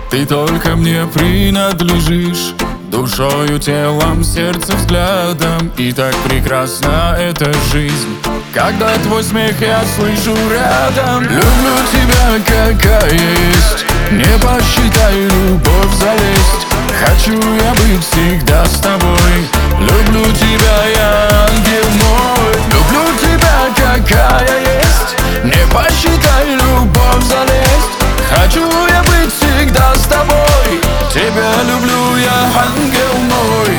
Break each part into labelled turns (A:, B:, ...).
A: Ты только мне принадлежишь, душою, телом, сердцем, взглядом. И так прекрасна эта жизнь, когда твой смех я слышу рядом. Люблю тебя, какая есть, не посчитай любовь за лесть. Хочу я быть всегда с тобой. Люблю тебя, я ангел мой. Люблю тебя, какая есть, не посчитай любовь за лесть. Хочу я быть всегда с тобой. Тебя люблю я, ангел мой.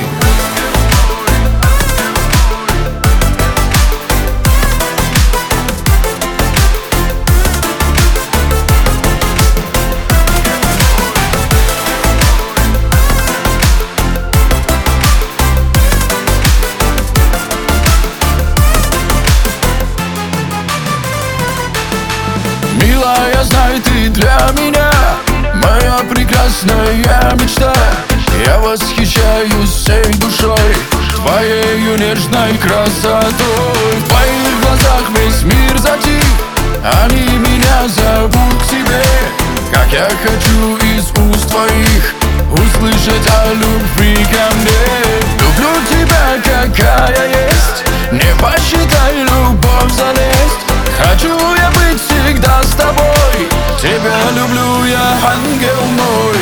A: Милая, знай, ты для меня моя прекрасная мечта. Я восхищаюсь всей душой твоею нежной красотой. В твоих глазах весь мир затих, они меня зовут к себе. Как я хочу из уст твоих услышать о любви ко мне. Люблю тебя, какая есть, не посчитай любовь за лесть. Хочу я быть всегда с тобой. Тебя люблю я, ангел мой.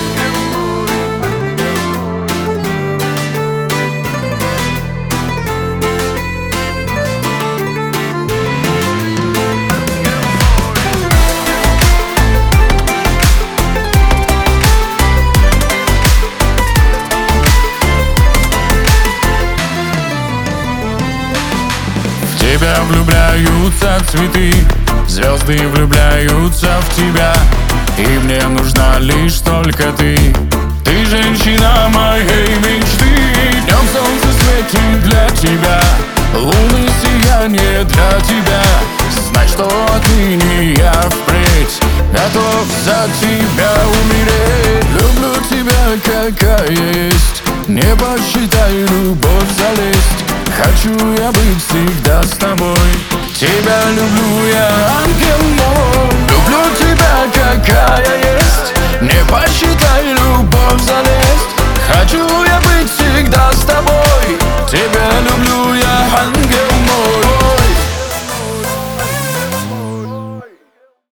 A: В тебя влюбляются цветы, звезды влюбляются в тебя. И мне нужна лишь только ты. Ты женщина моей мечты. Днем солнце светит для тебя, луны сияние для тебя. Знай, что отныне я впредь готов за тебя умереть. Люблю тебя, какая есть, не посчитай любовь за лесть. Хочу я быть всегда с тобой. Тебя люблю я, ангел мой. Люблю тебя, какая есть,